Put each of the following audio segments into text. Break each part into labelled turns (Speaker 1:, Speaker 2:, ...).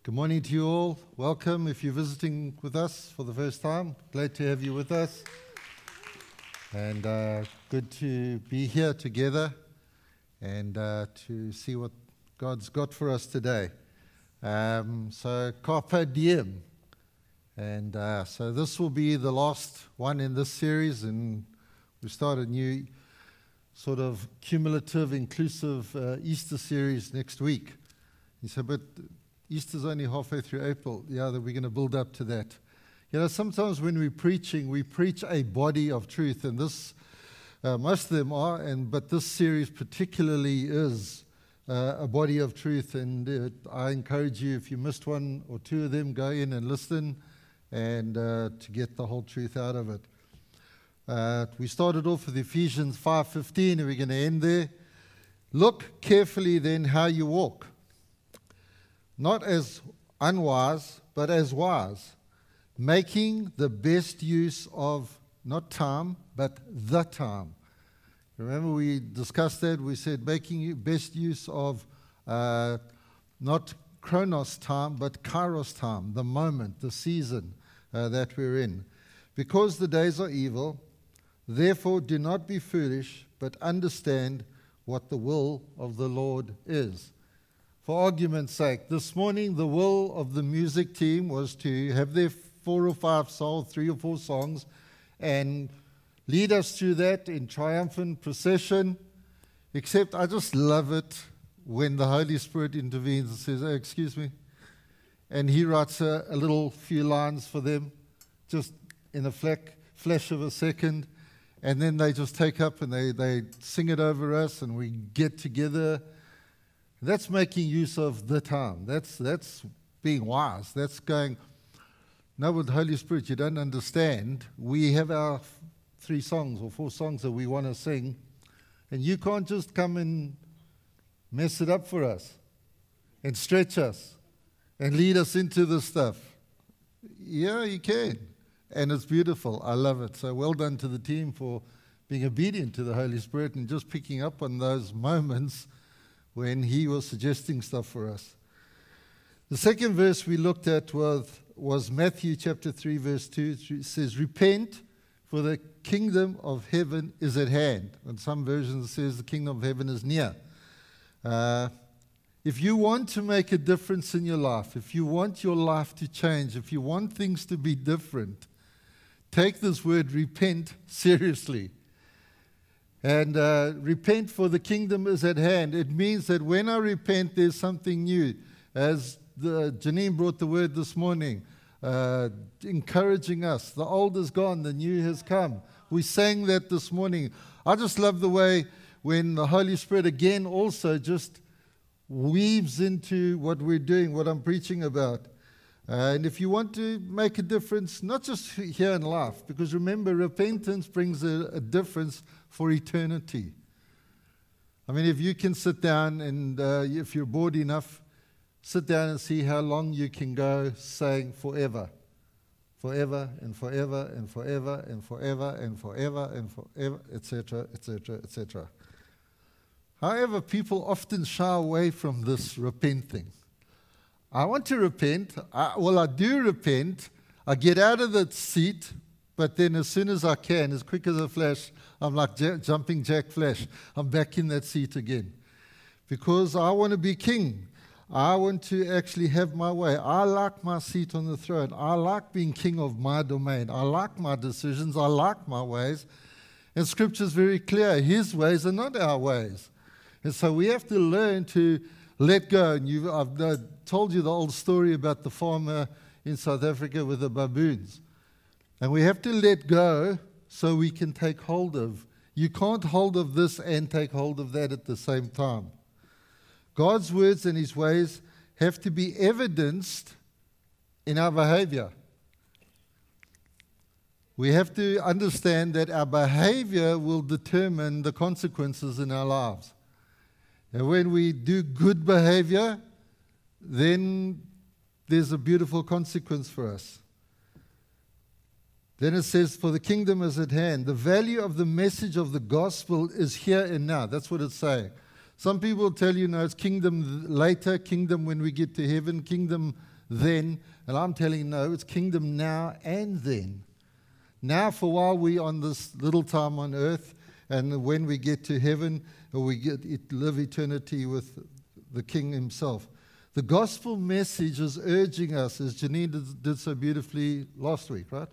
Speaker 1: Good morning to you all. Welcome if you're visiting with us for the first time. Glad to have you with us. And good to be here together and to see what God's got for us today. So Carpe Diem. And so this will be the last one in this series, and we start a new sort of cumulative, inclusive Easter series next week. You say, but Easter's only halfway through April. Yeah, that we're going to build up to that. You know, sometimes when we're preaching, we preach a body of truth, and this, most of them are, but this series particularly is a body of truth. And I encourage you, if you missed one or two of them, go in and listen, and to get the whole truth out of it. We started off with Ephesians 5:15, and we're going to end there. Look carefully then how you walk, not as unwise, but as wise, making the best use of not time, but the time. Remember we discussed that. We said making best use of not chronos time, but kairos time, the moment, the season that we're in. Because the days are evil, therefore do not be foolish, but understand what the will of the Lord is. For argument's sake, this morning the will of the music team was to have their 4 or 5 songs, 3 or 4 songs, and lead us through that in triumphant procession. Except I just love it when the Holy Spirit intervenes and says, "Oh, excuse me," and He writes a little few lines for them, just in a flash of a second, and then they just take up and they sing it over us, and we get together. That's making use of the time. That's being wise. That's going, no, with the Holy Spirit, you don't understand. We have our 3 songs or 4 songs that we want to sing, and you can't just come and mess it up for us and stretch us and lead us into this stuff. Yeah, you can. And it's beautiful. I love it. So well done to the team for being obedient to the Holy Spirit and just picking up on those moments when He was suggesting stuff for us. The second verse we looked at was Matthew chapter 3, verse 2. It says, "Repent, for the kingdom of heaven is at hand." In some versions it says the kingdom of heaven is near. If you want to make a difference in your life, if you want your life to change, if you want things to be different, take this word repent seriously. And repent, for the kingdom is at hand. It means that when I repent, there's something new. As Janine brought the word this morning, encouraging us. The old is gone, the new has come. We sang that this morning. I just love the way when the Holy Spirit again also just weaves into what we're doing, what I'm preaching about. And if you want to make a difference, not just here in life, because remember, repentance brings a difference for eternity. I mean, if you can sit down and if you're bored enough, sit down and see how long you can go saying forever. Forever and forever and forever and forever and forever and forever, etc., etc., etc. However, people often shy away from this repenting. I want to repent. I do repent. I get out of the seat, but then as soon as I can, as quick as a flash, I'm like jumping Jack Flash. I'm back in that seat again. Because I want to be king. I want to actually have my way. I like my seat on the throne. I like being king of my domain. I like my decisions. I like my ways. And Scripture is very clear. His ways are not our ways. And so we have to learn to let go. And I've told you the old story about the farmer in South Africa with the baboons. And we have to let go so we can take hold of. You can't hold of this and take hold of that at the same time. God's words and His ways have to be evidenced in our behavior. We have to understand that our behavior will determine the consequences in our lives. And when we do good behavior, then there's a beautiful consequence for us. Then it says, for the kingdom is at hand. The value of the message of the gospel is here and now. That's what it's saying. Some people tell you, no, it's kingdom later, kingdom when we get to heaven, kingdom then. And I'm telling you, no, it's kingdom now and then. Now, for while we're on this little time on earth, and when we get to heaven, we live eternity with the King himself. The gospel message is urging us, as Janine did so beautifully last week, right?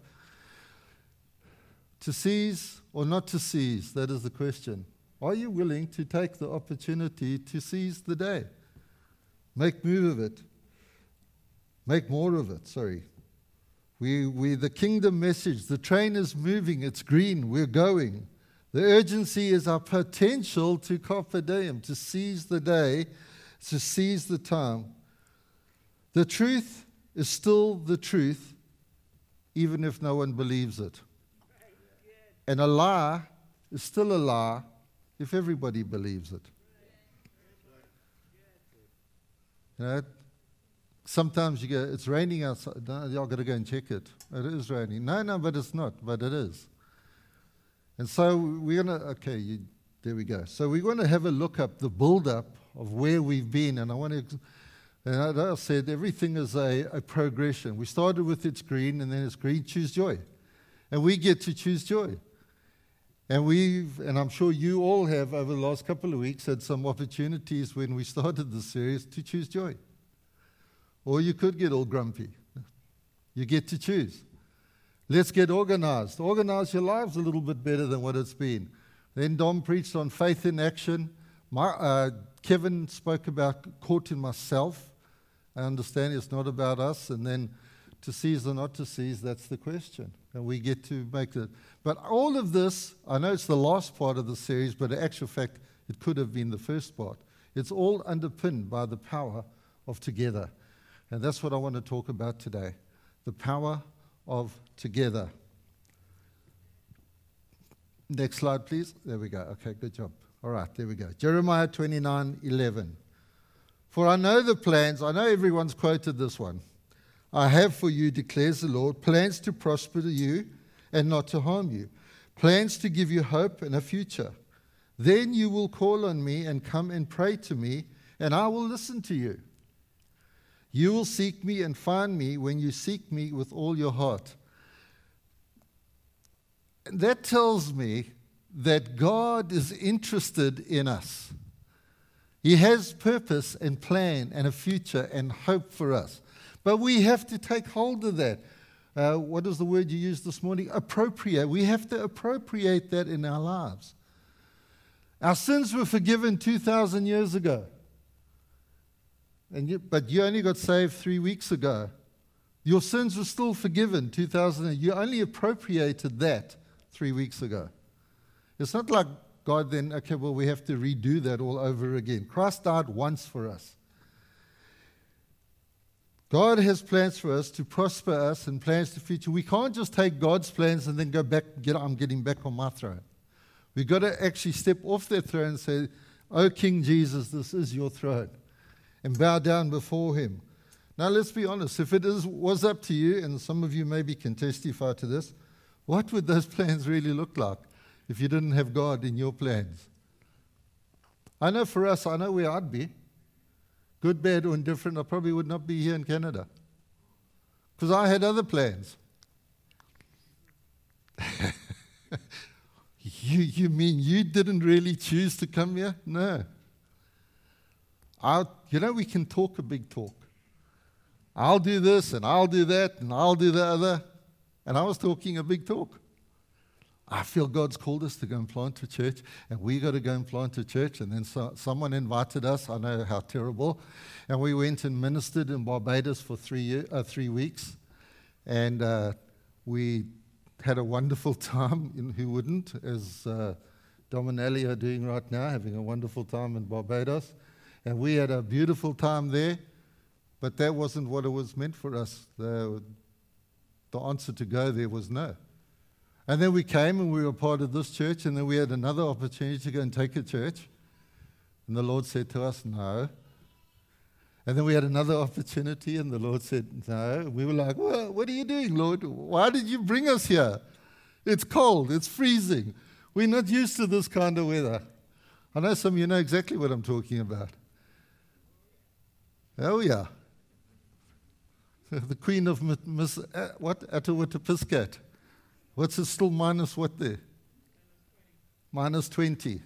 Speaker 1: To seize or not to seize, that is the question. Are you willing to take the opportunity to seize the day? Make move of it. Make more of it, sorry. We the kingdom message, the train is moving, it's green, we're going. The urgency is our potential to carpe diem, to seize the day, to seize the time. The truth is still the truth, even if no one believes it. And a lie is still a lie if everybody believes it. You know, sometimes you go, it's raining outside. No, y'all got to go and check it. It is raining. No, but it's not. But it is. And so we're going to, there we go. So we're going to have a look up the build-up of where we've been. And I want to, and I said, everything is a progression. We started with it's green, and then it's green, choose joy. And we get to choose joy. And I'm sure you all have over the last couple of weeks had some opportunities when we started the series to choose joy. Or you could get all grumpy. You get to choose. Let's get organized. Organize your lives a little bit better than what it's been. Then Dom preached on faith in action. Kevin spoke about caught in myself. I understand it's not about us. And then to seize or not to seize, that's the question. And we get to make it. But all of this, I know it's the last part of the series, but in actual fact, it could have been the first part. It's all underpinned by the power of together. And that's what I want to talk about today. The power of together. Next slide, please. There we go. Okay, good job. All right, there we go. Jeremiah 29:11. For I know the plans, I know everyone's quoted this one. I have for you, declares the Lord, plans to prosper you and not to harm you, plans to give you hope and a future. Then you will call on me and come and pray to me, and I will listen to you. You will seek me and find me when you seek me with all your heart. And that tells me that God is interested in us. He has purpose and plan and a future and hope for us. But we have to take hold of that. What is the word you used this morning? Appropriate. We have to appropriate that in our lives. Our sins were forgiven 2,000 years ago. But you only got saved 3 weeks ago. Your sins were still forgiven 2,000. You only appropriated that 3 weeks ago. It's not like God then, okay, well, we have to redo that all over again. Christ died once for us. God has plans for us to prosper us and plans to future. We can't just take God's plans and then go back, I'm getting back on my throne. We've got to actually step off that throne and say, oh, King Jesus, this is your throne. And bow down before him. Now, let's be honest. If it was up to you, and some of you maybe can testify to this, what would those plans really look like if you didn't have God in your plans? I know for us, I know where I'd be. Good, bad, or indifferent, I probably would not be here in Canada. Because I had other plans. You mean you didn't really choose to come here? No. We can talk a big talk. I'll do this, and I'll do that, and I'll do the other. And I was talking a big talk. I feel God's called us to go and plant a church, and we got to go and plant a church. And then someone invited us. I know how terrible. And we went and ministered in Barbados for 3 weeks. And we had a wonderful time. Who wouldn't? As Dom and Ali are doing right now, having a wonderful time in Barbados. And we had a beautiful time there. But that wasn't what it was meant for us. The answer to go there was no. And then we came and we were part of this church, and then we had another opportunity to go and take a church. And the Lord said to us, no. And then we had another opportunity, and the Lord said, no. And we were like, well, what are you doing, Lord? Why did you bring us here? It's cold. It's freezing. We're not used to this kind of weather. I know some of you know exactly what I'm talking about. Oh, yeah. The Queen of Atahualpa. What's it still minus what there? Minus 20.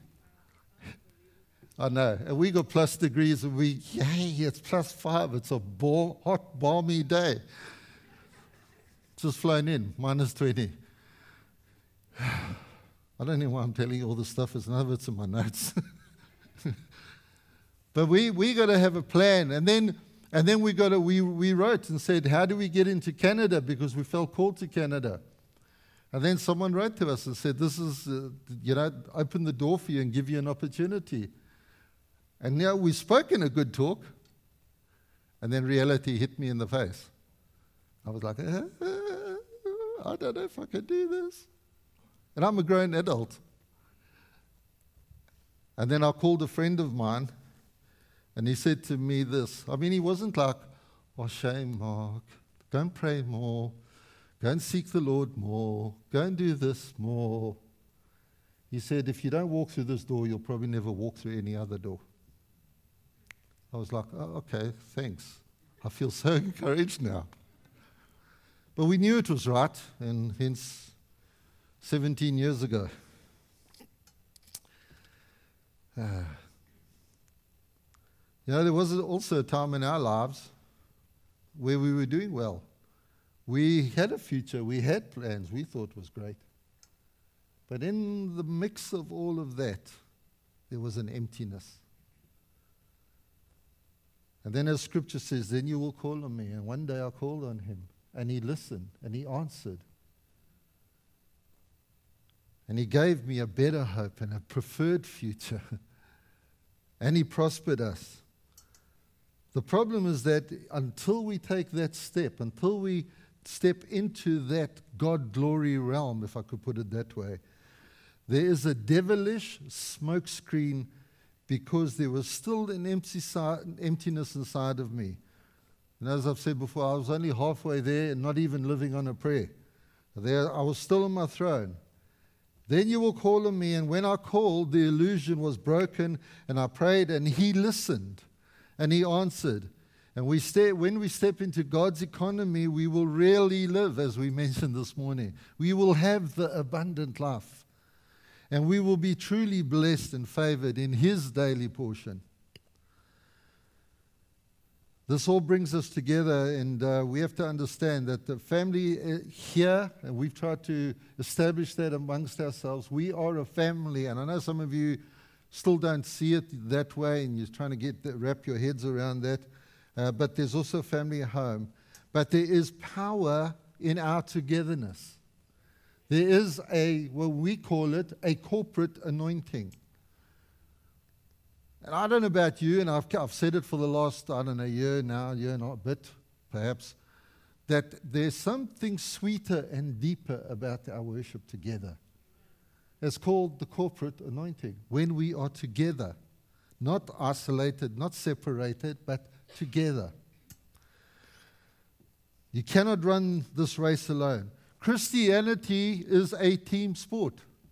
Speaker 1: I know. And we got plus degrees and yay, it's plus 5. It's a hot, balmy day. Just flown in, minus 20. I don't know why I'm telling you all this stuff. None of it's in my notes. But we got to have a plan. And then we wrote and said, how do we get into Canada? Because we felt called to Canada. And then someone wrote to us and said, this is, open the door for you and give you an opportunity. And now we've spoken a good talk. And then reality hit me in the face. I was like, I don't know if I can do this. And I'm a grown adult. And then I called a friend of mine, and he said to me this. I mean, he wasn't like, oh, shame, Mark. Go and pray more. Go and seek the Lord more. Go and do this more. He said, if you don't walk through this door, you'll probably never walk through any other door. I was like, oh, okay, thanks. I feel so encouraged now. But we knew it was right, and hence 17 years ago. There was also a time in our lives where we were doing well. We had a future, we had plans, we thought was great. But in the mix of all of that, there was an emptiness. And then as Scripture says, then you will call on me. And one day I called on him, and he listened, and he answered. And he gave me a better hope and a preferred future. And he prospered us. The problem is that until we take that step, until we step into that God glory realm, if I could put it that way, there is a devilish smokescreen because there was still an emptiness inside of me. And as I've said before, I was only halfway there and not even living on a prayer. There, I was still on my throne. Then you will call on me, and when I called, the illusion was broken, and I prayed, and he listened, and he answered. And when we step into God's economy, we will really live, as we mentioned this morning. We will have the abundant life, and we will be truly blessed and favored in his daily portion. This all brings us together, and we have to understand that the family here, and we've tried to establish that amongst ourselves, we are a family. And I know some of you still don't see it that way, and you're trying to wrap your heads around that. But there's also a family at home. But there is power in our togetherness. There is what we call it, a corporate anointing. And I don't know about you, and I've said it for the last, year now, year and a bit, perhaps, that there's something sweeter and deeper about our worship together. It's called the corporate anointing, when we are together, not isolated, not separated, but together. You cannot run this race alone. Christianity is a team sport.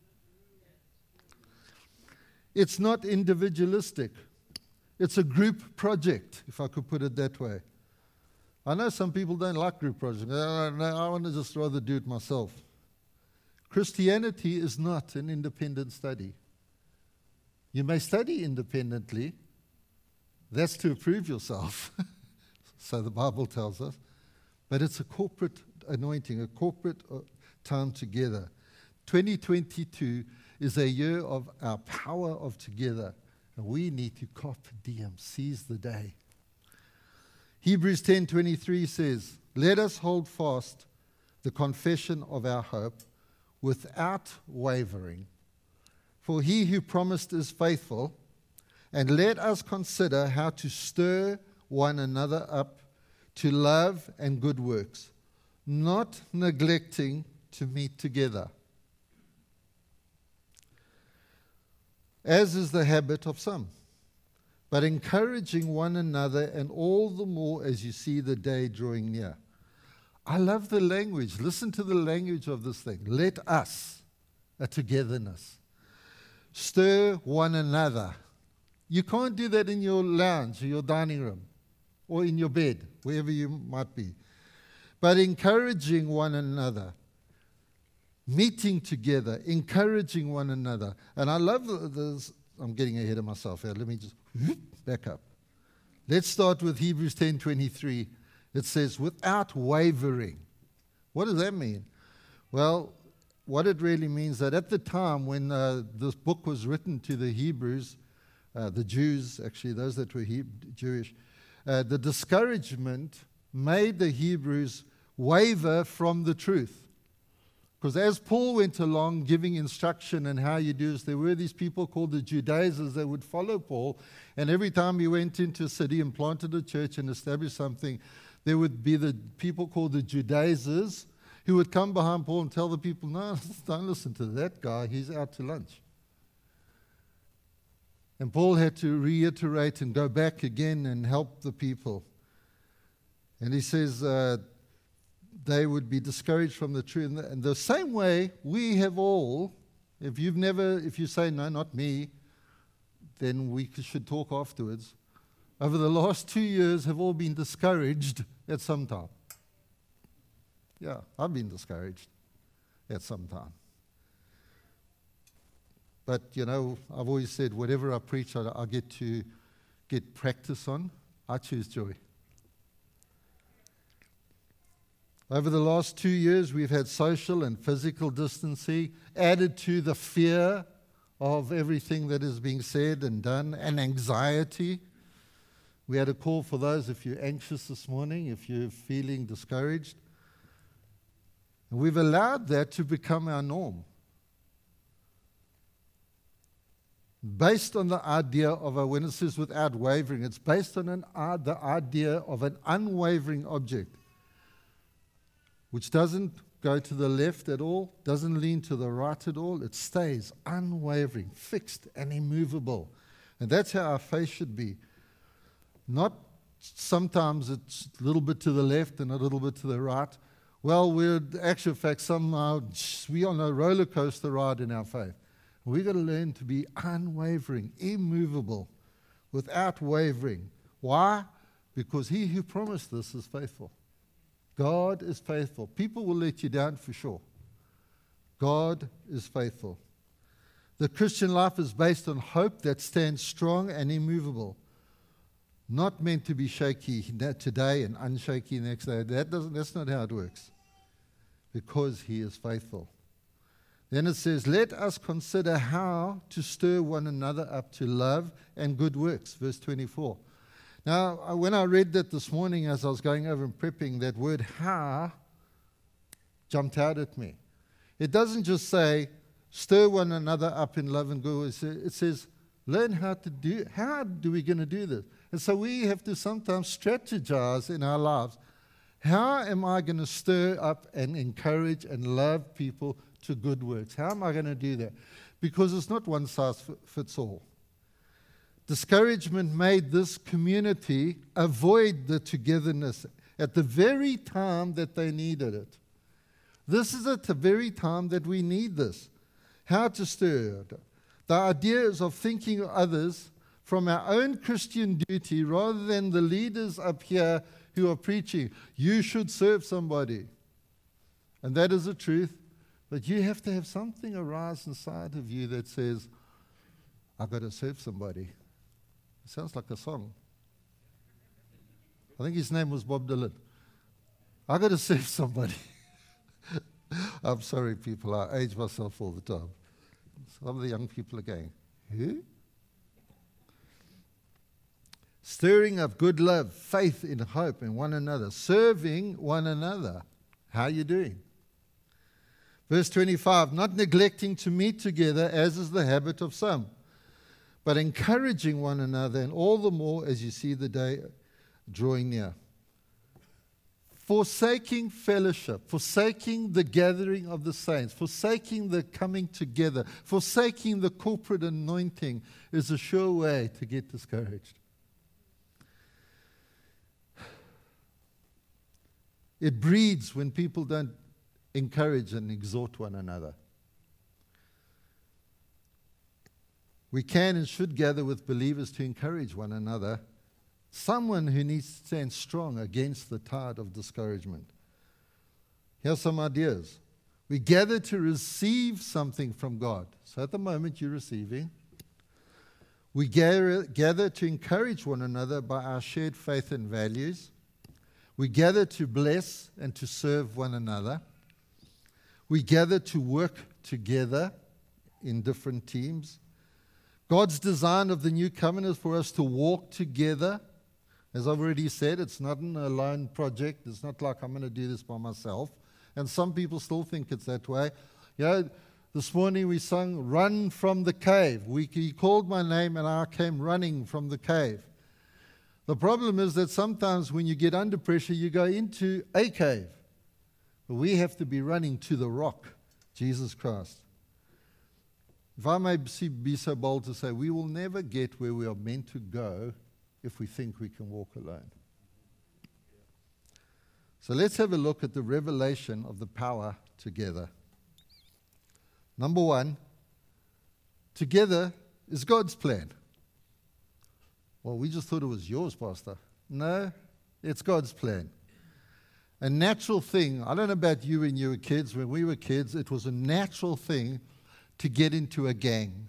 Speaker 1: It's not individualistic. It's a group project, if I could put it that way. I know some people don't like group projects. No, I want to just rather do it myself. Christianity is not an independent study. You may study independently. That's to approve yourself. So the Bible tells us. But it's a corporate anointing, a corporate time together. 2022 is a year of our power of together. And we need to carpe diem, seize the day. Hebrews 10:23 says, let us hold fast the confession of our hope without wavering. For he who promised is faithful, and let us consider how to stir one another up to love and good works, not neglecting to meet together, as is the habit of some, but encouraging one another, and all the more as you see the day drawing near. I love the language. Listen to the language of this thing. Let us, a togetherness. Stir one another. You can't do that in your lounge or your dining room or in your bed, wherever you might be. But encouraging one another, meeting together, encouraging one another. And I love this. I'm getting ahead of myself here. Let me just back up. Let's start with Hebrews 10:23. It says, without wavering. What does that mean? Well, what it really means that at the time when this book was written to the Hebrews, the Jews, actually, those that were Jewish, the discouragement made the Hebrews waver from the truth. Because as Paul went along giving instruction on how you do this, there were these people called the Judaizers that would follow Paul, and every time he went into a city and planted a church and established something, there would be the people called the Judaizers who would come behind Paul and tell the people, no, don't listen to that guy, he's out to lunch. And Paul had to reiterate and go back again and help the people. And he says they would be discouraged from the truth. And the same way we have all, if you say, no, not me, then we should talk afterwards. Over the last 2 years have all been discouraged at some time. Yeah, I've been discouraged at some time. But, I've always said, whatever I preach, I get to get practice on. I choose joy. Over the last 2 years, we've had social and physical distancing added to the fear of everything that is being said and done, and anxiety. We had a call for those if you're anxious this morning, if you're feeling discouraged. And we've allowed that to become our norm. Based on the idea of when it says without wavering, it's based on the idea of an unwavering object, which doesn't go to the left at all, doesn't lean to the right at all. It stays unwavering, fixed and immovable. And that's how our faith should be. Not sometimes it's a little bit to the left and a little bit to the right. Well, we're actual fact somehow we're on a roller coaster ride in our faith. We've got to learn to be unwavering, immovable, without wavering. Why? Because he who promised this is faithful. God is faithful. People will let you down for sure. God is faithful. The Christian life is based on hope that stands strong and immovable. Not meant to be shaky today and unshaky next day. That's not how it works. Because he is faithful. Then it says, let us consider how to stir one another up to love and good works. Verse 24. Now, when I read that this morning as I was going over and prepping, that word how jumped out at me. It doesn't just say, stir one another up in love and good works. It says, learn how do we going to do this? And so we have to sometimes strategize in our lives. How am I going to stir up and encourage and love people to good works? How am I going to do that? Because it's not one size fits all. Discouragement made this community avoid the togetherness at the very time that they needed it. This is at the very time that we need this. How to stir. The idea is of thinking of others from our own Christian duty rather than the leaders up here who are preaching. You should serve somebody. And that is the truth. But you have to have something arise inside of you that says, I've got to serve somebody. It sounds like a song. I think his name was Bob Dylan. I've got to serve somebody. I'm sorry, people. I age myself all the time. Some of the young people are going, who? Stirring up good love, faith in hope in one another, serving one another. How are you doing? Verse 25, not neglecting to meet together as is the habit of some, but encouraging one another, and all the more as you see the day drawing near. Forsaking fellowship, forsaking the gathering of the saints, forsaking the coming together, forsaking the corporate anointing is a sure way to get discouraged. It breeds when people don't encourage and exhort one another. We can and should gather with believers to encourage one another, someone who needs to stand strong against the tide of discouragement. Here's some ideas. We gather to receive something from God. So at the moment you're receiving. We gather to encourage one another by our shared faith and values. We gather to bless and to serve one another. We gather to work together in different teams. God's design of the new covenant is for us to walk together. As I've already said, it's not an alone project. It's not like I'm going to do this by myself. And some people still think it's that way. You know, this morning we sung, "Run from the cave." He called my name and I came running from the cave. The problem is that sometimes when you get under pressure, you go into a cave. But we have to be running to the rock, Jesus Christ. If I may be so bold to say, we will never get where we are meant to go if we think we can walk alone. So let's have a look at the revelation of the power together. Number one, together is God's plan. Well, we just thought it was yours, Pastor. No, it's God's plan. A natural thing, I don't know about you when you were kids. When we were kids, it was a natural thing to get into a gang.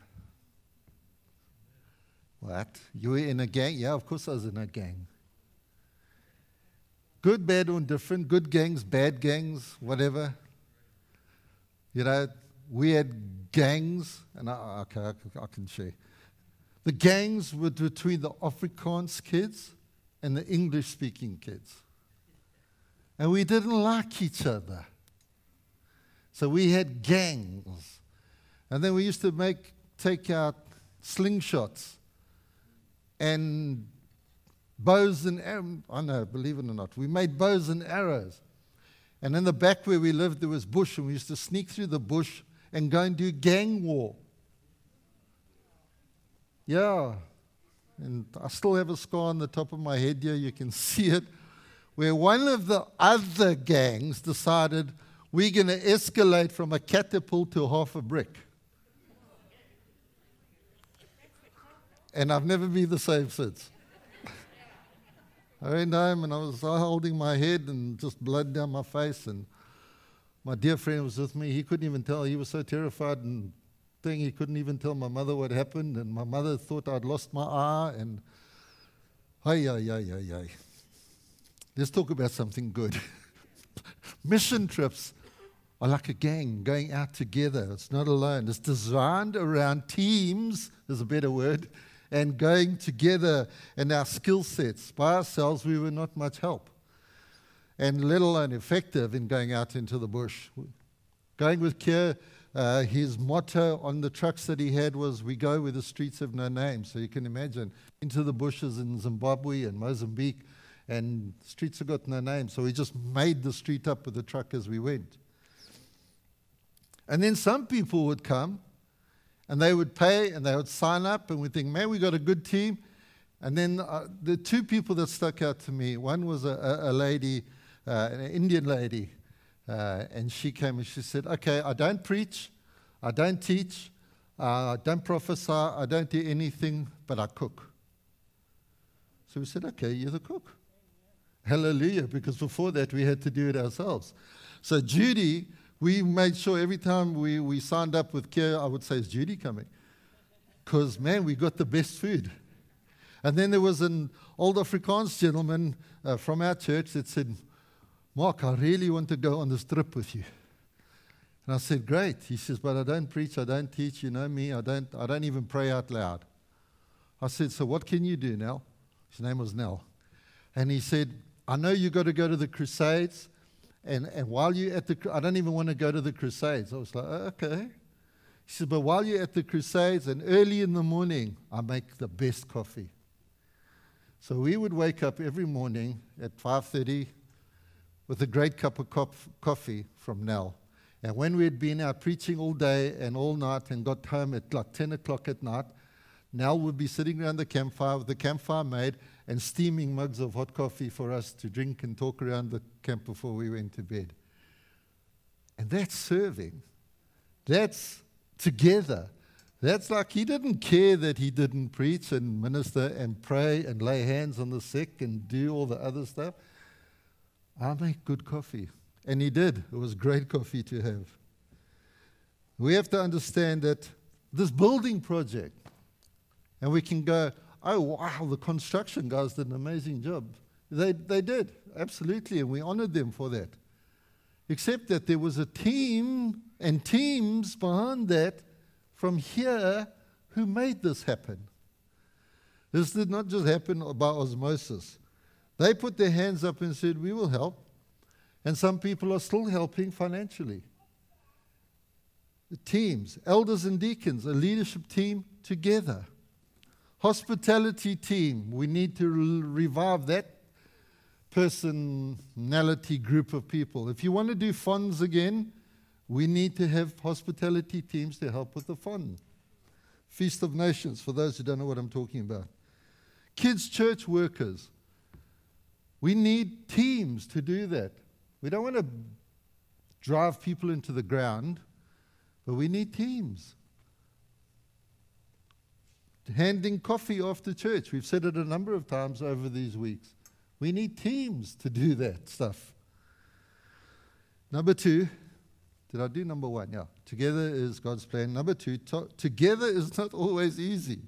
Speaker 1: What? You were in a gang? Yeah, of course I was in a gang. Good, bad, or indifferent. Good gangs, bad gangs, whatever. You know, we had gangs, and I can share. The gangs were between the Afrikaans kids and the English-speaking kids. And we didn't like each other. So we had gangs. And then we used to take out slingshots and bows and arrows. I know, believe it or not. We made bows and arrows. And in the back where we lived, there was bush, and we used to sneak through the bush and go and do gang war. Yeah. And I still have a scar on the top of my head here. You can see it. Where one of the other gangs decided we're going to escalate from a catapult to half a brick. And I've never been the same since. I went home and I was holding my head and just blood down my face. And my dear friend was with me. He couldn't even tell. He was so terrified and he couldn't even tell my mother what happened. And my mother thought I'd lost my eye. And let's talk about something good. Mission trips are like a gang going out together. It's not alone. It's designed around teams, is a better word, and going together and our skill sets. By ourselves, we were not much help, and let alone effective in going out into the bush. Going with Keir, his motto on the trucks that he had was, "We go where the streets have no name." So you can imagine, into the bushes in Zimbabwe and Mozambique, and streets have got no name. So we just made the street up with the truck as we went. And then some people would come, and they would pay, and they would sign up, and we'd think, man, we got a good team. And then the two people that stuck out to me, one was a lady, an Indian lady, and she came and she said, "Okay, I don't preach, I don't teach, I don't prophesy, I don't do anything, but I cook." So we said, "Okay, you're the cook." Hallelujah, because before that we had to do it ourselves. So Judy, we made sure every time we signed up with Keir, I would say, "Is Judy coming?" Because, man, we got the best food. And then there was an old Afrikaans gentleman from our church that said, "Mark, I really want to go on this trip with you." And I said, "Great." He says, "But I don't preach, I don't teach, you know me, I don't even pray out loud." I said, "So what can you do, Nell?" His name was Nell. And he said, "I know you got to go to the crusades, and while you're at I don't even want to go to the crusades." I was like, "Oh, okay." He said, "But while you're at the crusades and early in the morning, I make the best coffee." So we would wake up every morning at 5:30 with a great cup of coffee from Nell. And when we had been out preaching all day and all night and got home at like 10 o'clock at night, Nell would be sitting around the campfire with the campfire made and steaming mugs of hot coffee for us to drink and talk around the camp before we went to bed. And that's serving. That's together. That's like he didn't care that he didn't preach and minister and pray and lay hands on the sick and do all the other stuff. I make good coffee. And he did. It was great coffee to have. We have to understand that this building project, and we can go, oh, wow, the construction guys did an amazing job. They did, absolutely, and we honored them for that. Except that there was a team and teams behind that from here who made this happen. This did not just happen by osmosis. They put their hands up and said, we will help. And some people are still helping financially. The teams, elders and deacons, a leadership team together. Hospitality team, we need to revive that personality group of people. If you want to do funds again, we need to have hospitality teams to help with the fund. Feast of Nations, for those who don't know what I'm talking about. Kids' church workers. We need teams to do that. We don't want to drive people into the ground, but we need teams. Handing coffee after church. We've said it a number of times over these weeks. We need teams to do that stuff. Number 2, did I do number 1? Yeah. Together is God's plan. Number 2, together is not always easy.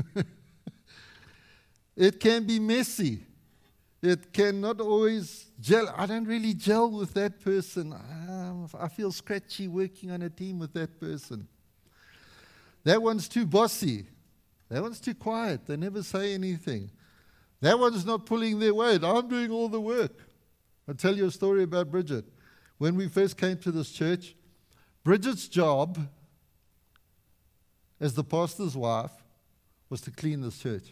Speaker 1: It can be messy. It cannot always gel. I don't really gel with that person. I feel scratchy working on a team with that person. That one's too bossy. That one's too quiet. They never say anything. That one's not pulling their weight. I'm doing all the work. I'll tell you a story about Bridget. When we first came to this church, Bridget's job as the pastor's wife was to clean this church.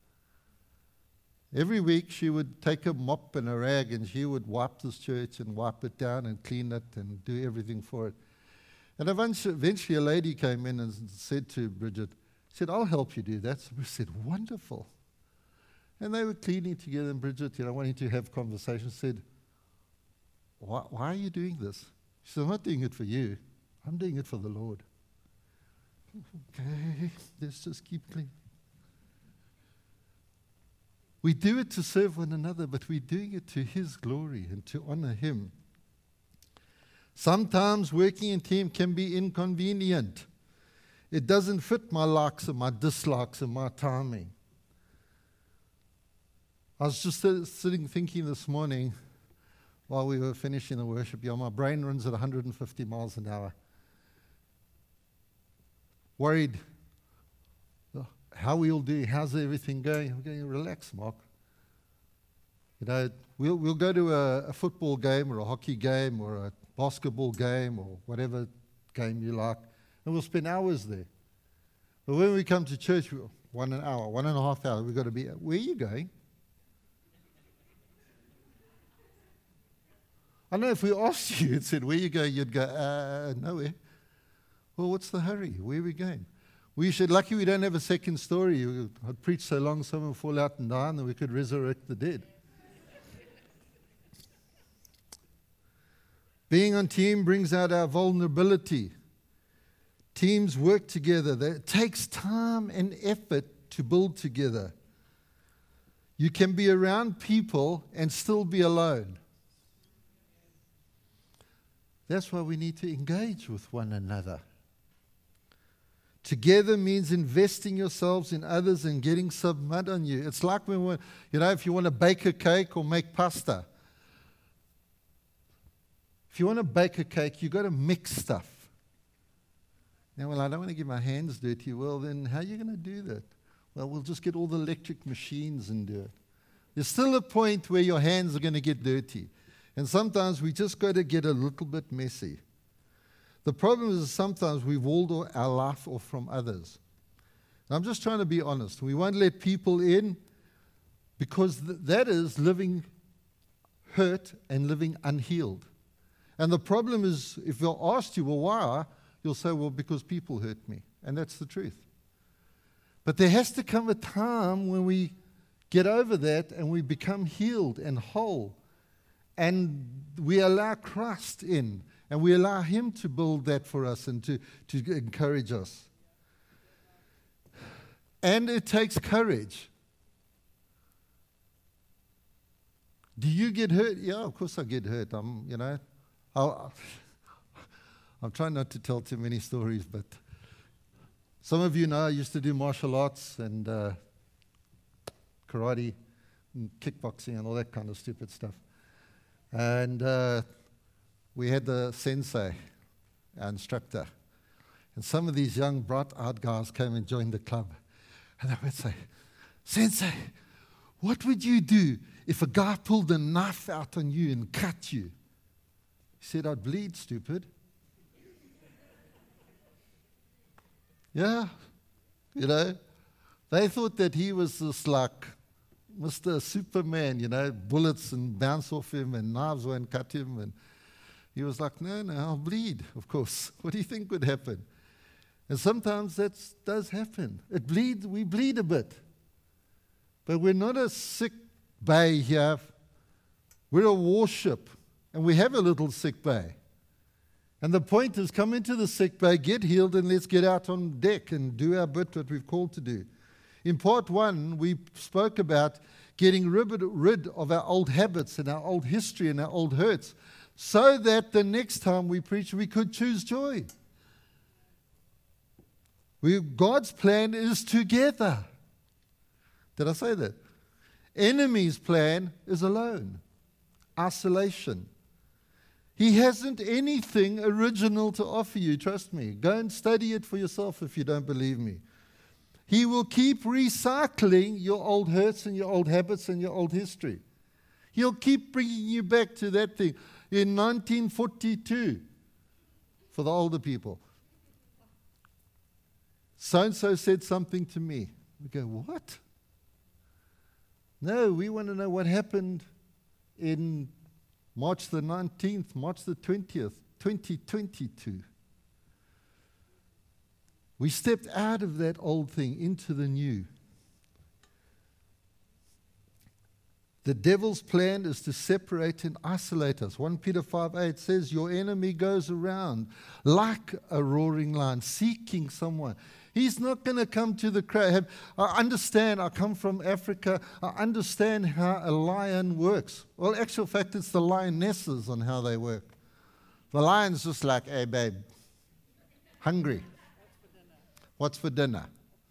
Speaker 1: Every week she would take a mop and a rag and she would wipe this church and wipe it down and clean it and do everything for it. And eventually a lady came in and said to Bridget, said, I'll help you do that. So we said, wonderful. And they were cleaning together, and Bridget, wanting to have conversations, said, why are you doing this? She said, I'm not doing it for you. I'm doing it for the Lord. Okay, let's just keep cleaning. We do it to serve one another, but we're doing it to His glory and to honor Him. Sometimes working in team can be inconvenient. It doesn't fit my likes and my dislikes and my timing. I was just sitting thinking this morning while we were finishing the worship. My brain runs at 150 miles an hour. Worried. How we all do? How's everything going? I'm going, relax, Mark. We'll go to a football game or a hockey game or a basketball game or whatever game you like, and we'll spend hours there. But when we come to church, 1 hour, 1.5 hours, we've got to be, where are you going? I know if we asked you and said, where are you going, you'd go, nowhere. Well, what's the hurry? Where are we going? Lucky we don't have a second story. I'd preach so long, someone would fall out and die, and then we could resurrect the dead. Being on team brings out our vulnerability. Teams work together. It takes time and effort to build together. You can be around people and still be alone. That's why we need to engage with one another. Together means investing yourselves in others and getting some mud on you. It's like when if you want to bake a cake or make pasta. If you want to bake a cake, you've got to mix stuff. Now, I don't want to get my hands dirty. Well, then how are you going to do that? Well, we'll just get all the electric machines and do it. There's still a point where your hands are going to get dirty. And sometimes we just got to get a little bit messy. The problem is sometimes we walled our life off from others. And I'm just trying to be honest. We won't let people in because that is living hurt and living unhealed. And the problem is, if they'll ask you, well, why? You'll say, well, because people hurt me. And that's the truth. But there has to come a time when we get over that and we become healed and whole. And we allow Christ in. And we allow Him to build that for us and to encourage us. And it takes courage. Do you get hurt? Yeah, of course I get hurt. I'm trying not to tell too many stories, but some of you know I used to do martial arts and karate and kickboxing and all that kind of stupid stuff. And we had the sensei, our instructor. And some of these young, bright-eyed guys came and joined the club. And they would say, Sensei, what would you do if a guy pulled a knife out on you and cut you? He said, I'd bleed, stupid. Yeah, they thought that he was this like Mr. Superman, bullets and bounce off him and knives won't cut him. And he was like, no, I'll bleed, of course. What do you think would happen? And sometimes that does happen. We bleed a bit. But we're not a sick bay here. We're a warship, and we have a little sick bay. And the point is, come into the sick bay, get healed, and let's get out on deck and do our bit, what we've called to do. In part 1, we spoke about getting rid of our old habits and our old history and our old hurts so that the next time we preach, we could choose joy. God's plan is together. Did I say that? Enemy's plan is alone, isolation. He hasn't anything original to offer you, trust me. Go and study it for yourself if you don't believe me. He will keep recycling your old hurts and your old habits and your old history. He'll keep bringing you back to that thing. In 1942, for the older people, so-and-so said something to me. We go, what? No, we want to know what happened in March the 19th, March the 20th, 2022. We stepped out of that old thing into the new. The devil's plan is to separate and isolate us. 1 Peter 5:8 says, your enemy goes around like a roaring lion, seeking someone. He's not going to come to the crowd. I understand, I come from Africa. I understand how a lion works. Well, actual fact, it's the lionesses on how they work. The lion's just like, hey, babe, hungry. What's for dinner?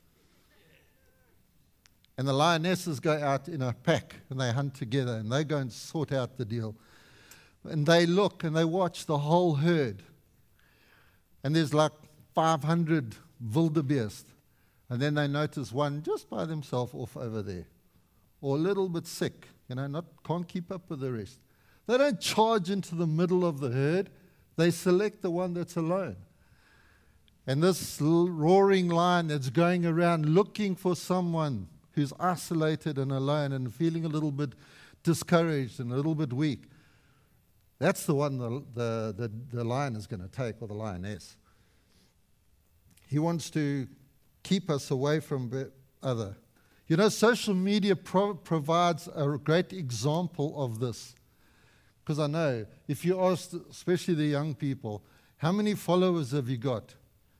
Speaker 1: And the lionesses go out in a pack and they hunt together and they go and sort out the deal. And they look and they watch the whole herd. And there's like 500 wildebeest. And then they notice one just by themselves off over there. Or a little bit sick, can't keep up with the rest. They don't charge into the middle of the herd. They select the one that's alone. And this roaring lion that's going around looking for someone who's isolated and alone and feeling a little bit discouraged and a little bit weak, that's the one the lion is going to take, or the lioness. He wants to keep us away from other. Social media provides a great example of this. Because I know, if you ask, especially the young people, how many followers have you got?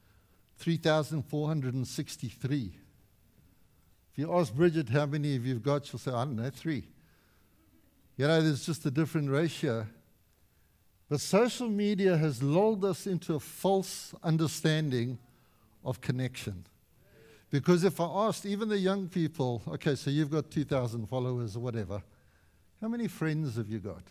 Speaker 1: 3,463. If you ask Bridget how many of you've got, she'll say, I don't know, 3. There's just a different ratio. But social media has lulled us into a false understanding of connection. Because if I asked even the young people, okay, so you've got 2,000 followers or whatever, how many friends have you got?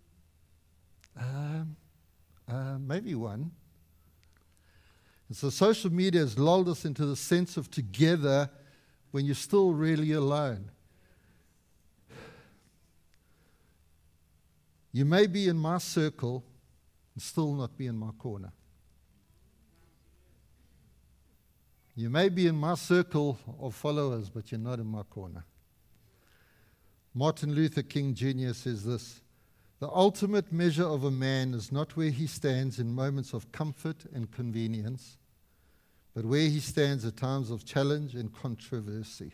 Speaker 1: Maybe one. And so social media has lulled us into the sense of together when you're still really alone. You may be in my circle and still not be in my corner. You may be in my circle of followers, but you're not in my corner. Martin Luther King Jr. says this: the ultimate measure of a man is not where he stands in moments of comfort and convenience, but where he stands at times of challenge and controversy.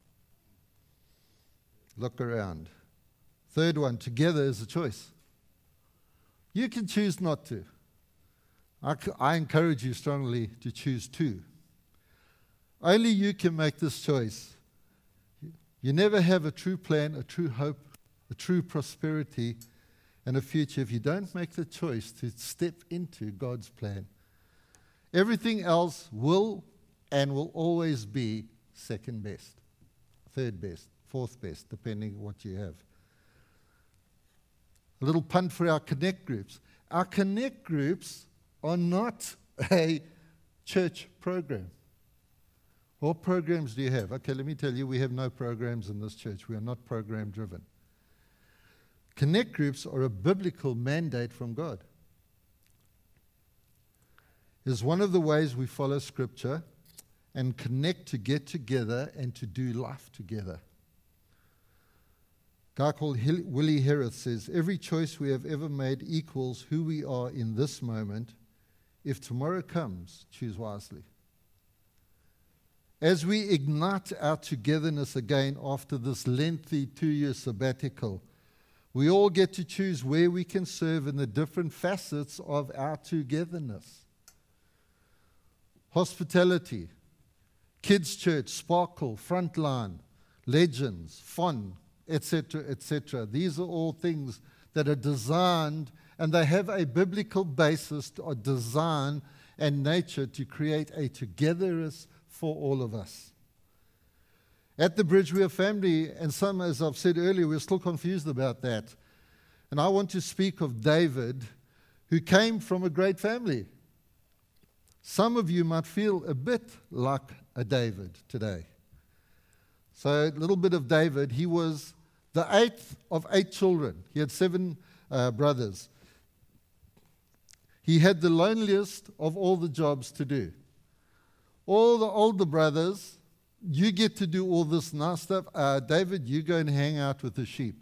Speaker 1: Look around. Third one, together is a choice. You can choose not to. I encourage you strongly to choose to. Only you can make this choice. You never have a true plan, a true hope, a true prosperity, and a future if you don't make the choice to step into God's plan. Everything else will and will always be second best, third best, fourth best, depending on what you have. A little punt for our Connect groups. Our Connect groups are not a church program. What programs do you have? Okay, let me tell you, we have no programs in this church. We are not program driven. Connect groups are a biblical mandate from God. It's one of the ways we follow Scripture and connect to get together and to do life together. A guy called Willie Harris says, every choice we have ever made equals who we are in this moment. If tomorrow comes, choose wisely. As we ignite our togetherness again after this lengthy 2-year sabbatical, we all get to choose where we can serve in the different facets of our togetherness. Hospitality, kids' church, Sparkle, Frontline, Legends, Fun, etc., etc. These are all things that are designed, and they have a biblical basis or design and nature to create a togetherness for all of us. At the Bridge, we are family, and some, as I've said earlier, we're still confused about that. And I want to speak of David, who came from a great family. Some of you might feel a bit like a David today. So a little bit of David. He was the 8th of 8 children. He had 7 brothers. He had the loneliest of all the jobs to do. All the older brothers, you get to do all this nice stuff. David, you go and hang out with the sheep.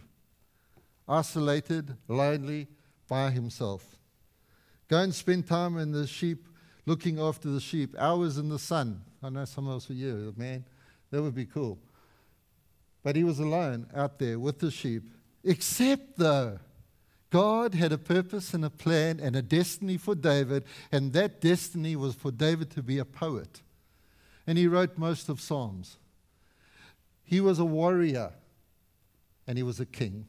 Speaker 1: Isolated, lonely, by himself. Go and spend time in the sheep, looking after the sheep. Hours in the sun. I know some of us were here, man. That would be cool. But he was alone out there with the sheep. Except though, God had a purpose and a plan and a destiny for David, and that destiny was for David to be a poet. And he wrote most of Psalms. He was a warrior, and he was a king.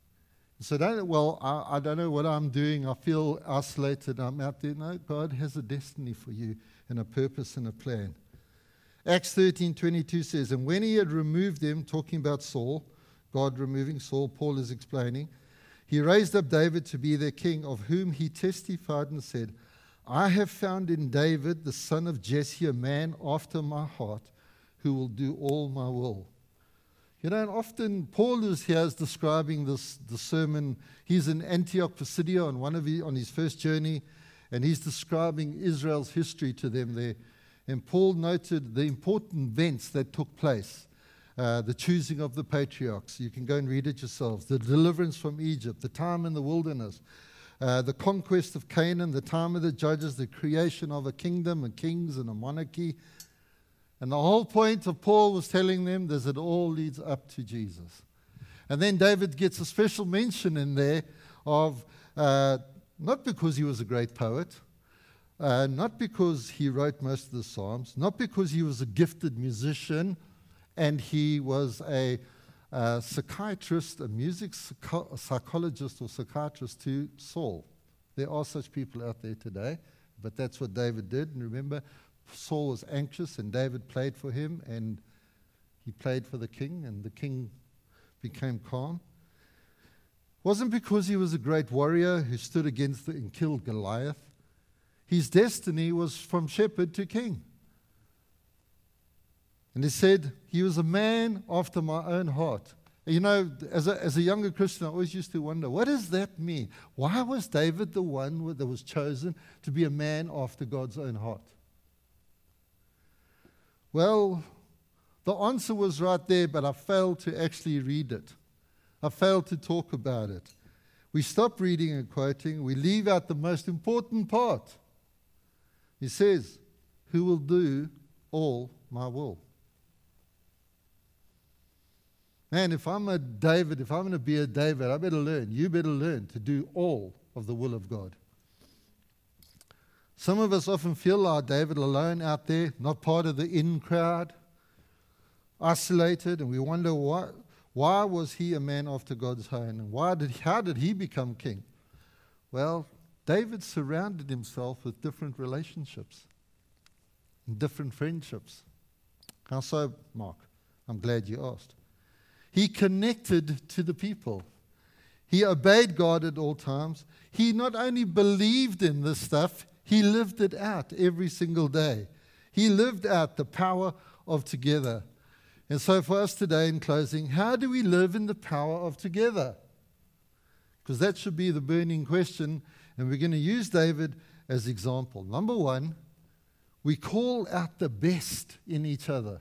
Speaker 1: So I don't know what I'm doing. I feel isolated. I'm out there. No, God has a destiny for you and a purpose and a plan. Acts 13:22 says, and when he had removed them, talking about Saul, God removing Saul, Paul is explaining, he raised up David to be their king, of whom he testified and said, I have found in David, the son of Jesse, a man after my heart, who will do all my will. You know, and often Paul is here is describing the sermon. He's in Antioch Pisidia on his first journey, and he's describing Israel's history to them there. And Paul noted the important events that took place, the choosing of the patriarchs. You can go and read it yourselves. The deliverance from Egypt, the time in the wilderness, the conquest of Canaan, the time of the judges, the creation of a kingdom, and kings, and a monarchy. And the whole point of Paul was telling them is it all leads up to Jesus. And then David gets a special mention in there of, not because he was a great poet, not because he wrote most of the Psalms, not because he was a gifted musician, and he was a psychiatrist, a music psychologist or psychiatrist to Saul. There are such people out there today, but that's what David did. And remember, Saul was anxious, and David played for him, and he played for the king, and the king became calm. It wasn't because he was a great warrior who stood against and killed Goliath. His destiny was from shepherd to king. And he said, he was a man after my own heart. You know, as a younger Christian, I always used to wonder, what does that mean? Why was David the one that was chosen to be a man after God's own heart? Well, the answer was right there, but I failed to actually read it. I failed to talk about it. We stop reading and quoting. We leave out the most important part. He says, who will do all my will? Man, if I'm a David, if I'm going to be a David, you better learn to do all of the will of God. Some of us often feel like David alone out there, not part of the in crowd, isolated, and we wonder why was he a man after God's own, and how did he become king? Well, David surrounded himself with different relationships and different friendships. How so, Mark? I'm glad you asked. He connected to the people. He obeyed God at all times. He not only believed in this stuff, he lived it out every single day. He lived out the power of together. And so for us today, in closing, how do we live in the power of together? Because that should be the burning question, and we're going to use David as example. Number one, we call out the best in each other.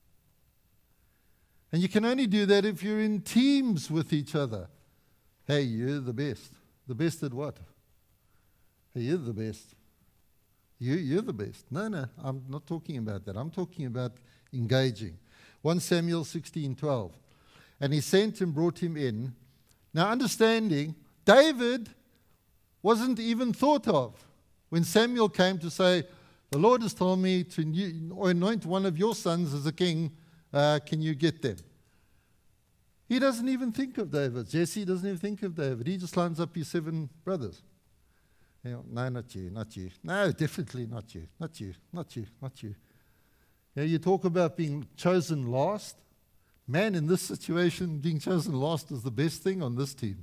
Speaker 1: And you can only do that if you're in teams with each other. Hey, you're the best. The best at what? Hey, you're the best. You're the best. No, I'm not talking about that. I'm talking about engaging. 1 Samuel 16:12. And he sent and brought him in. Now, understanding, David wasn't even thought of. When Samuel came to say, the Lord has told me to anoint one of your sons as a king, can you get them? He doesn't even think of David. Jesse doesn't even think of David. He just lines up his 7 brothers. No, not you, not you. No, definitely not you, not you, not you, not you. You talk about being chosen last. Man, in this situation, being chosen last is the best thing on this team.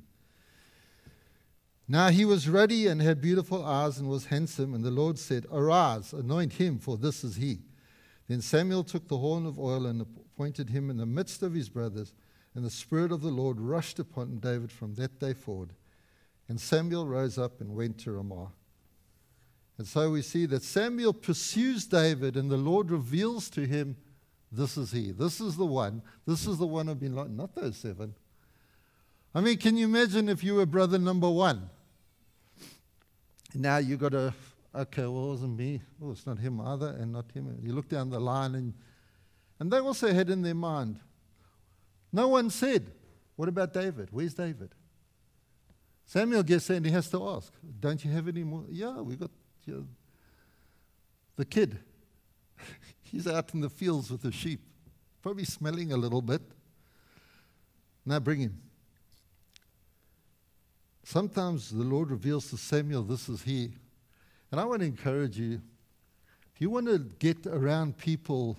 Speaker 1: Now he was ruddy and had beautiful eyes and was handsome, and the Lord said, Arise, anoint him, for this is he. Then Samuel took the horn of oil and appointed him in the midst of his brothers, and the Spirit of the Lord rushed upon David from that day forward. And Samuel rose up and went to Ramah. And so we see that Samuel pursues David, and the Lord reveals to him, this is he. This is the one. This is the one I've been like, not those 7. I mean, can you imagine if you were brother number 1? Now you got to, okay, well, it wasn't me. Oh, it's not him either, and not him. You look down the line, and they also had in their mind, no one said, what about David? Where's David? Samuel gets there and he has to ask, don't you have any more? Yeah, we got the kid. He's out in the fields with the sheep, probably smelling a little bit. Now bring him. Sometimes the Lord reveals to Samuel, this is he. And I want to encourage you, if you want to get around people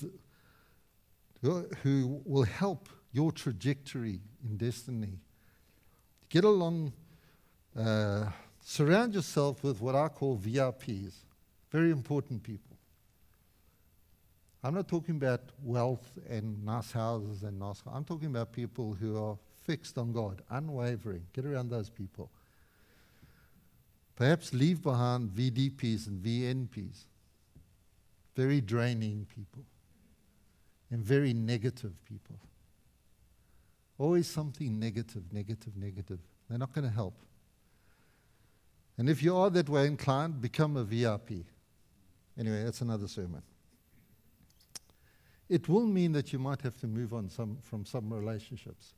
Speaker 1: who will help your trajectory in destiny, get along, surround yourself with what I call VIPs, very important people. I'm not talking about wealth and nice houses and nice. I'm talking about people who are fixed on God, unwavering. Get around those people. Perhaps leave behind VDPs and VNPs, very draining people and very negative people. Always something negative, negative, negative. They're not going to help. And if you are that way inclined, become a VIP. Anyway, that's another sermon. It will mean that you might have to move on from some relationships.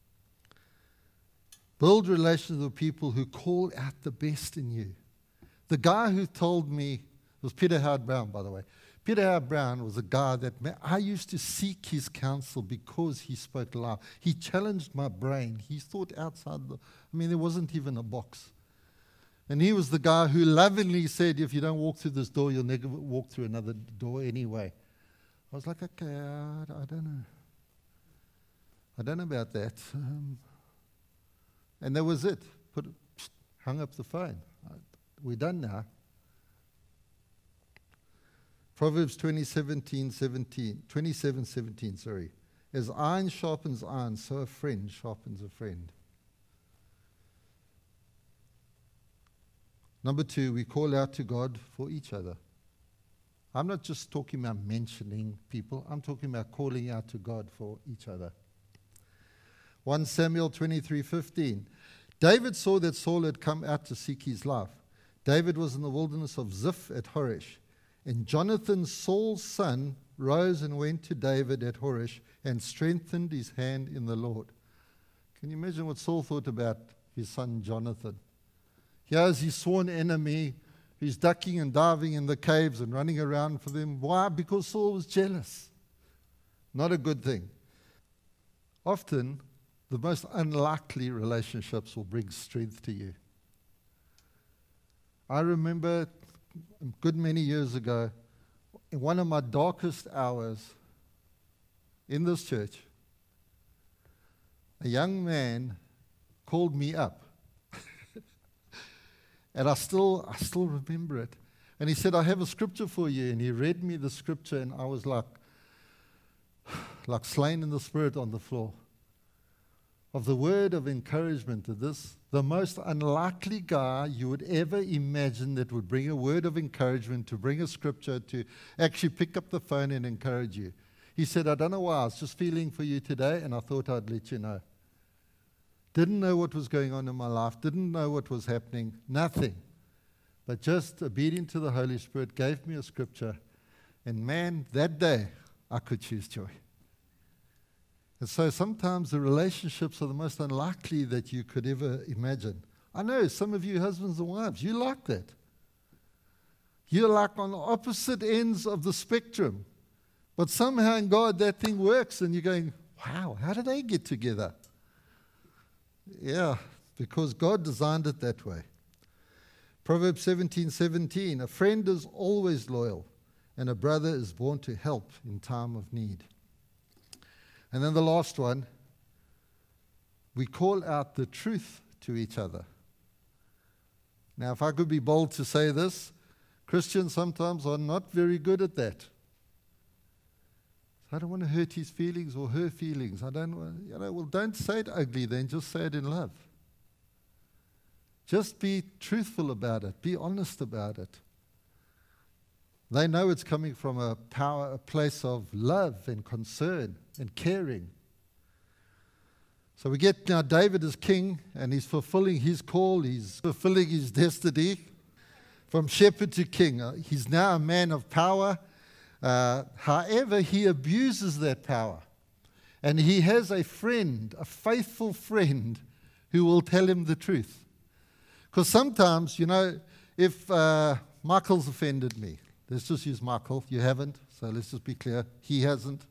Speaker 1: Build relations with people who call out the best in you. The guy who told me, it was Peter Howard Brown, by the way. Peter Howard Brown was a guy that I used to seek his counsel because he spoke loud. He challenged my brain. He thought outside there wasn't even a box. And he was the guy who lovingly said, if you don't walk through this door, you'll never walk through another door anyway. I was like, okay, I don't know. I don't know about that. And that was it. Hung up the phone. We're done now. Proverbs 27:17. As iron sharpens iron, so a friend sharpens a friend. Number 2, we call out to God for each other. I'm not just talking about mentioning people. I'm talking about calling out to God for each other. 1 Samuel 23:15. David saw that Saul had come out to seek his life. David was in the wilderness of Ziph at Horesh. And Jonathan, Saul's son, rose and went to David at Horesh and strengthened his hand in the Lord. Can you imagine what Saul thought about his son Jonathan? Here's his sworn enemy who's ducking and diving in the caves and running around for them. Why? Because Saul was jealous. Not a good thing. Often, the most unlikely relationships will bring strength to you. I remember a good many years ago, in one of my darkest hours in this church, a young man called me up. And I still remember it. And he said, I have a scripture for you. And he read me the scripture, and I was like slain in the spirit on the floor. Of the word of encouragement to this, the most unlikely guy you would ever imagine that would bring a word of encouragement, to bring a scripture, to actually pick up the phone and encourage you. He said, I don't know why, I was just feeling for you today, and I thought I'd let you know. Didn't know what was going on in my life, didn't know what was happening, nothing. But just obedient to the Holy Spirit, gave me a scripture, and man, that day, I could choose joy. And so sometimes the relationships are the most unlikely that you could ever imagine. I know some of you husbands and wives, you like that. You're like on the opposite ends of the spectrum. But somehow in God that thing works, and you're going, wow, how did they get together? Yeah, because God designed it that way. Proverbs 17:17, a friend is always loyal, and a brother is born to help in time of need. And then the last one, we call out the truth to each other. Now, if I could be bold to say this, Christians sometimes are not very good at that. I don't want to hurt his feelings or her feelings. I don't want, well, don't say it ugly then, just say it in love. Just be truthful about it. Be honest about it. They know it's coming from a place of love and concern and caring. So we get now David as king, and he's fulfilling his call. He's fulfilling his destiny from shepherd to king. He's now a man of power. However, he abuses that power. And he has a friend, a faithful friend, who will tell him the truth. Because sometimes, if Michael's offended me, let's just use Michael. You haven't, so let's just be clear. He hasn't.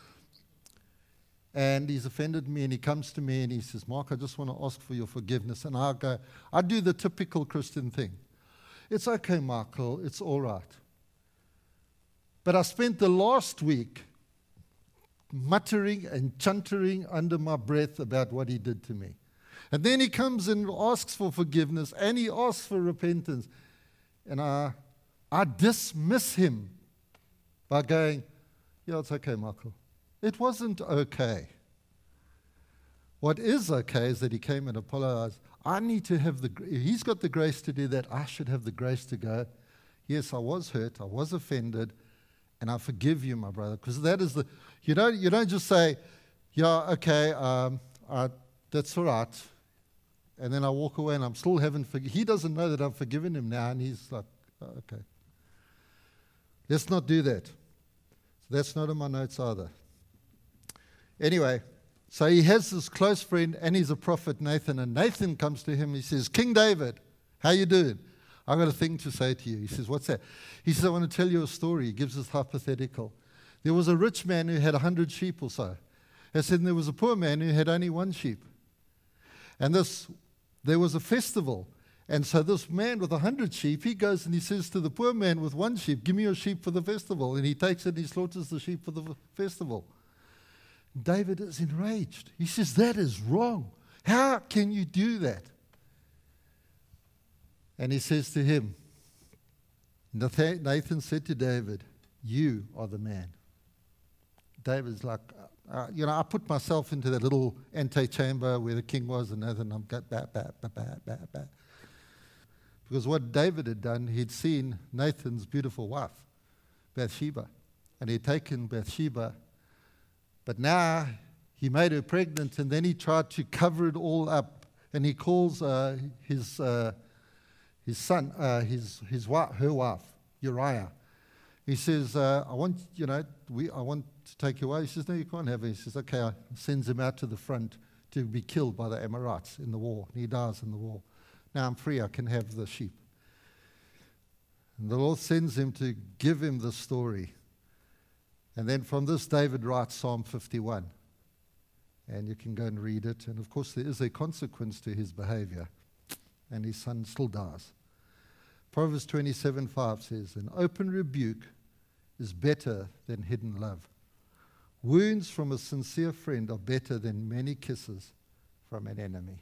Speaker 1: And he's offended me, and he comes to me, and he says, Mark, I just want to ask for your forgiveness. And I do the typical Christian thing. It's okay, Michael, it's all right. But I spent the last week muttering and chuntering under my breath about what he did to me. And then he comes and asks for forgiveness, and he asks for repentance. And I dismiss him by going, yeah, it's okay, Michael. It wasn't okay. What is okay is that he came and apologized. I need to have he's got the grace to do that. I should have the grace to go, yes, I was hurt, I was offended, and I forgive you, my brother. Because that is you don't just say, yeah, okay, that's all right. And then I walk away and I'm still he doesn't know that I've forgiven him now, and he's like, oh, okay. Let's not do that. So that's not in my notes either. Anyway, so he has this close friend, and he's a prophet, Nathan. And Nathan comes to him. He says, King David, how you doing? I've got a thing to say to you. He says, what's that? He says, I want to tell you a story. He gives this hypothetical. There was a rich man who had 100 sheep or so. He said, and there was a poor man who had only 1 sheep. And there was a festival. And so this man with 100 sheep, he goes and he says to the poor man with 1 sheep, give me your sheep for the festival. And he takes it and he slaughters the sheep for the festival. David is enraged. He says, that is wrong. How can you do that? And he says to him, Nathan said to David, you are the man. David's like, I put myself into that little antechamber where the king was, and Nathan, I'm got bat. Because what David had done, he'd seen Nathan's beautiful wife, Bathsheba, and he'd taken Bathsheba. But now he made her pregnant, and then he tried to cover it all up. And he calls his son, her wife, Uriah. He says, I want to take you away. He says, no, you can't have her. He says, okay. Sends him out to the front to be killed by the Amorites in the war. And he dies in the war. Now I'm free. I can have the sheep. And the Lord sends him to give him the story. And then from this, David writes Psalm 51. And you can go and read it. And of course, there is a consequence to his behavior. And his son still dies. Proverbs 27:5 says, an open rebuke is better than hidden love. Wounds from a sincere friend are better than many kisses from an enemy.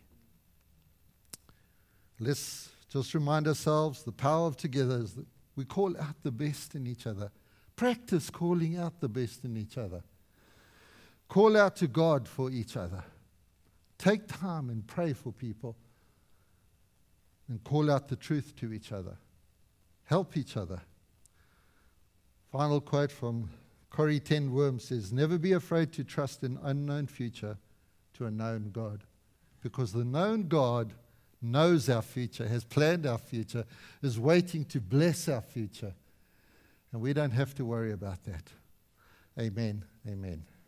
Speaker 1: Let's just remind ourselves the power of together is that we call out the best in each other. Practice calling out the best in each other. Call out to God for each other. Take time and pray for people. And call out the truth to each other. Help each other. Final quote from Corrie ten Worm says, never be afraid to trust an unknown future to a known God. Because the known God knows our future, has planned our future, is waiting to bless our future. And we don't have to worry about that. Amen. Amen.